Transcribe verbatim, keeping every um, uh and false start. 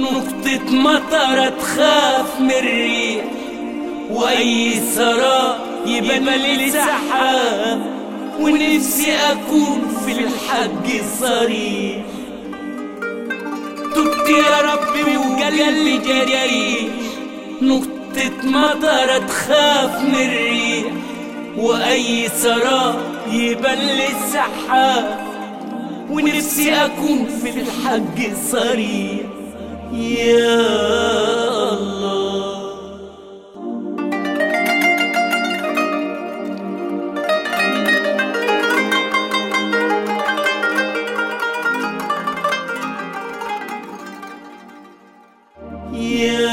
نقطة مطرة تخاف من الريح، وأي سراب يبان لي سحاب، ونفسي أكون في الحق صريح. تبت يا ربي وقلبي جريح، نقطة مطرة تخاف من الريح، وأي سراب يبان لي سحاب، ونفسي أكون في الحق صريح. يا الله يا